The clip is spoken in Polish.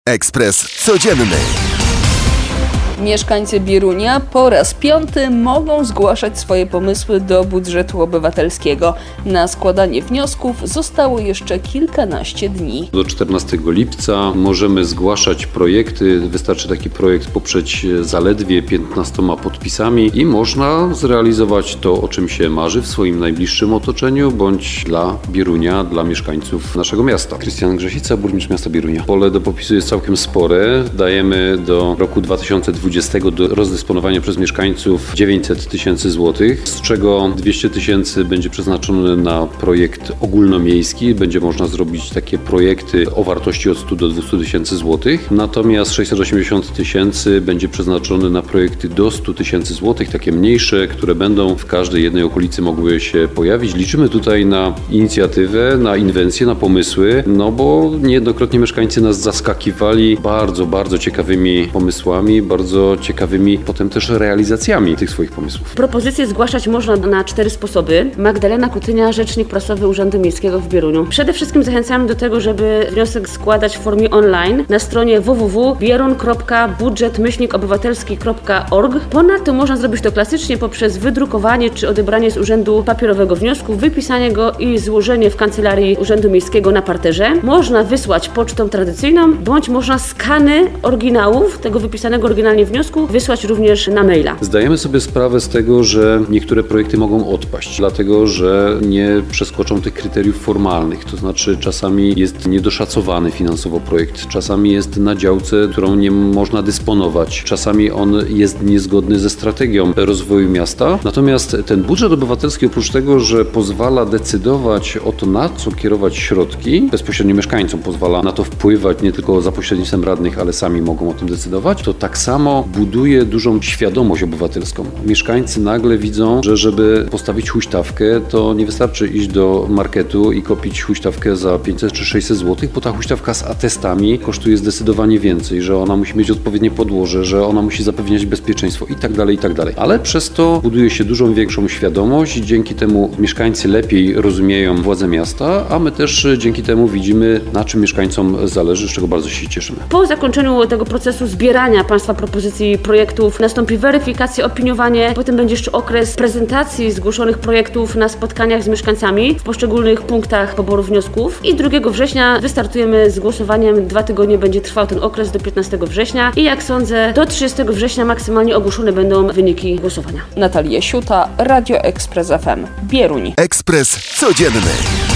Ekspres Codzienny. Mieszkańcy Bierunia po raz 5. mogą zgłaszać swoje pomysły do budżetu obywatelskiego. Na składanie wniosków zostało jeszcze kilkanaście dni. Do 14 lipca możemy zgłaszać projekty. Wystarczy taki projekt poprzeć zaledwie 15 podpisami i można zrealizować to, o czym się marzy w swoim najbliższym otoczeniu, bądź dla Bierunia, dla mieszkańców naszego miasta. Krystian Grzesica, burmistrz miasta Bierunia. Pole do popisu jest całkiem spore. Dajemy do roku 2020 do rozdysponowania przez mieszkańców 900 tysięcy złotych, z czego 200 tysięcy będzie przeznaczone na projekt ogólnomiejski. Będzie można zrobić takie projekty o wartości od 100 do 200 tysięcy złotych. Natomiast 680 tysięcy będzie przeznaczone na projekty do 100 tysięcy złotych, takie mniejsze, które będą w każdej jednej okolicy mogły się pojawić. Liczymy tutaj na inicjatywę, na inwencje, na pomysły, bo niejednokrotnie mieszkańcy nas zaskakiwali bardzo ciekawymi pomysłami, bardzo ciekawymi potem też realizacjami tych swoich pomysłów. Propozycje zgłaszać można na 4 sposoby. Magdalena Kutynia, rzecznik prasowy Urzędu Miejskiego w Bieruniu. Przede wszystkim zachęcamy do tego, żeby wniosek składać w formie online na stronie www.bierun.budżet-obywatelski.org. Ponadto można zrobić to klasycznie poprzez wydrukowanie czy odebranie z urzędu papierowego wniosku, wypisanie go i złożenie w kancelarii Urzędu Miejskiego na parterze. Można wysłać pocztą tradycyjną, bądź można skany oryginałów tego wypisanego oryginalnie wniosku wysłać również na maila. Zdajemy sobie sprawę z tego, że niektóre projekty mogą odpaść, dlatego że nie przeskoczą tych kryteriów formalnych, to znaczy czasami jest niedoszacowany finansowo projekt, czasami jest na działce, którą nie można dysponować, czasami on jest niezgodny ze strategią rozwoju miasta. Natomiast ten budżet obywatelski, oprócz tego, że pozwala decydować o to, na co kierować środki, bezpośrednio mieszkańcom pozwala na to wpływać nie tylko za pośrednictwem radnych, ale sami mogą o tym decydować, to tak samo buduje dużą świadomość obywatelską. Mieszkańcy nagle widzą, że żeby postawić huśtawkę, to nie wystarczy iść do marketu i kupić huśtawkę za 500 czy 600 zł, bo ta huśtawka z atestami kosztuje zdecydowanie więcej, że ona musi mieć odpowiednie podłoże, że ona musi zapewniać bezpieczeństwo i tak dalej. Ale przez to buduje się dużą większą świadomość i dzięki temu mieszkańcy lepiej rozumieją władze miasta, a my też dzięki temu widzimy, na czym mieszkańcom zależy, z czego bardzo się cieszymy. Po zakończeniu tego procesu zbierania Państwa propozycji projektów nastąpi weryfikacja, opiniowanie, potem będzie jeszcze okres prezentacji zgłoszonych projektów na spotkaniach z mieszkańcami w poszczególnych punktach poboru wniosków i 2 września wystartujemy z głosowaniem. 2 tygodnie będzie trwał ten okres do 15 września i jak sądzę do 30 września maksymalnie ogłoszone będą wyniki głosowania. Natalia Siuta, Radio Ekspres FM, Bieruń. Ekspres Codzienny.